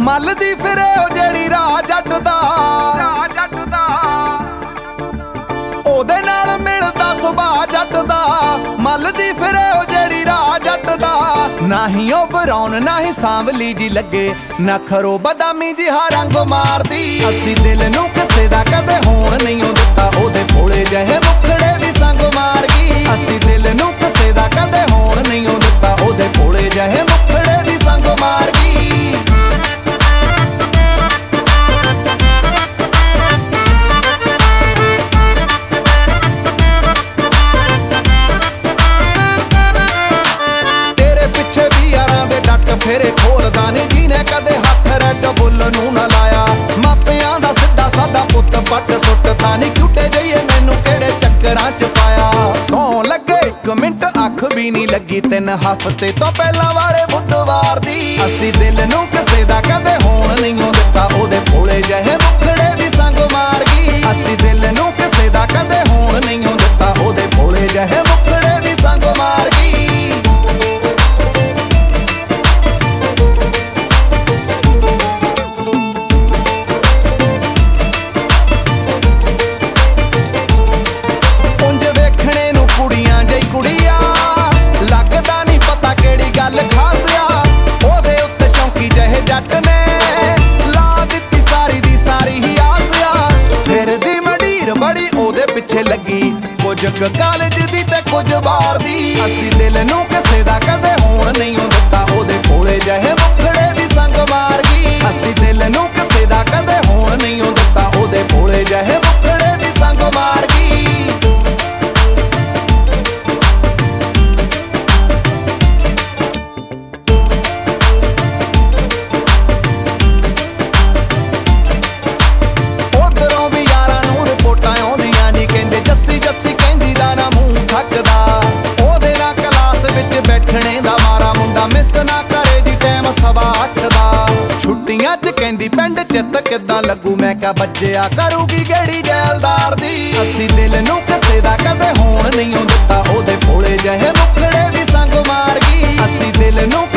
ਮੱਲ ਦੀ ਫਿਰੇ ਉਹ ਜਿਹੜੀ ਰਾਹ ਜੱਟ ਦਾ ਉਹਦੇ ਨਾਲ ਮਿਲਦਾ ਸੁਭਾਅ ਜੱਟ ਦਾ। ਮੱਲ ਦੀ ਫਿਰੇ ਉਹ ਜਿਹੜੀ ਰਾਹ ਜੱਟ ਦਾ। ਨਾਹੀਂ ਉਹ ਬਰਾਉਨ ਨਾਹੀਂ ਸਾਂਵਲੀ ਜੀ ਲੱਗੇ, ਨਖਰੋ ਬਦਾਮੀ ਜਿਹਾ ਰੰਗ ਮਾਰਦੀ। ਅਸੀਂ ਦਿਲ ਨੂੰ ਕਿਸੇ ਦਾ ਕਦੇ ਹੋਣ ਨਹੀਂ ਦਿੱਤਾ, ਉਹਦੇ ਭੋਲੇ ਜਿਹੇ ਮੁਖੜੇ ਦੀ ਸੰਗ ਮਾਰ ਗਈ। ਅਸੀਂ ਦਿਲ ਨੂੰ ਕਿਸੇ ਦਾ ਕਦੇ ਹੋਣ ਨਹੀਂ ਦਿੱਤਾ, ਉਹਦੇ ਭੋਲੇ ਜਿਹੇ ਮੁਖੜੇ ਦੀ ਸੰਗ ਮਾਰ ਗਈ। ਫੇਰੇ ਖੋਲਦਾ ਨੀ ਜਿਹਨੇ ਕਦੇ ਹੱਥ ਰੈੱਡ ਬੁੱਲ ਨੂੰ ਨਾ ਲਾਇਆ। ਮਾਪਿਆਂ ਦਾ ਸਿੱਧਾ ਸਾਦਾ ਪੁੱਤ ਪੱਟ ਸੁੱਟਦਾ ਨੀ, ਝੂਟੇ ਜਈਏ ਮੈਨੂੰ ਕਿਹੜੇ ਚੱਕਰਾਂ ਚ ਪਾਇਆ। ਸੌਂ ਲੱਗੇ 1 ਮਿੰਟ ਅੱਖ ਵੀ ਨਹੀਂ ਲੱਗੀ 3 ਹਫ਼ਤੇ ਤੋਂ ਪਹਿਲਾਂ ਵਾਲੇ ਬੁੱਧਵਾਰ ਦੀ। ਅਸੀਂ ਦਿਲ ਨੂੰ ਕਿਸੇ ਦਾ ਕਦੇ ਹੋਣ ਨਹੀਂ ਦਿੱਤਾ, ਉਹਦੇ ਭੋਲੇ ਜਿਹੇ ਮੁਖੜੇ ਦੀ ਸੰਗ ਮਾਰ ਗਈ। ਅਸੀਂ ਦਿਲ ਨੂੰ ਕਿਸੇ ਦਾ ਕਦੇ ਹੋਣ ਨਹੀਂ ਦਿੱਤਾ, ਉਹਦੇ ਭੋਲੇ ਜਿਹੇ ਮੁਖੜੇ ਦੀ ਸੰਗ ਮਾਰ ਗਈ। ਪਿੱਛੇ ਲੱਗੀ ਕੁਝ ਕਾਲਜ ਦੀ ਤੇ ਕੁਝ ਬਾਹਰ ਦੀ। ਅਸੀਂ ਦਿਲ ਨੂੰ ਕਿਸੇ ਦਾ ਕਦੇ ਹੋਣ ਨਹੀਂ ਦਿੱਤਾ, ਉਹਦੇ ਭੋਲੇ ਜਿਹੇ ਮੁਖੜੇ ਦੀ ਸੰਗ ਮਾਰ ਗਈ। ਅਸੀਂ ਦਿਲ ਨੂੰ ਕਿਸੇ ਦਾ ਕਦੇ ਹੋਣ ਨਹੀਂ ਦਿੱਤਾ, ਉਹਦੇ ਭੋਲੇ ਜਿਹੇ ਮੁਖੜੇ ਦੀ ਸੰਗ ਮਾਰ ਗਈ। ਮਿਸ ਨਾ ਕਰੇ ਜੀ ਟਾਈਮ 8:15 ਦਾ। ਛੁੱਟੀਆਂ ਚ ਕਹਿੰਦੀ ਪਿੰਡ ਚਿੱਤ ਕਿੱਦਾਂ ਲੱਗੂ, ਮੈਂ ਕਿਹਾ ਬੱਜਿਆ ਕਰੂਗੀ ਗੇੜੀ ਜੈਲਦਾਰ ਦੀ। ਅਸੀਂ ਦਿਲ ਨੂੰ ਕਿਸੇ ਦਾ ਕਦੇ ਹੋਣ ਨਹੀਂ ਦਿੱਤਾ, ਉਹਦੇ ਭੋਲੇ ਜਿਹੇ ਮੁਖੜੇ ਦੀ ਸੰਗ ਮਾਰ ਗਈ। ਅਸੀਂ ਦਿਲ ਨੂੰ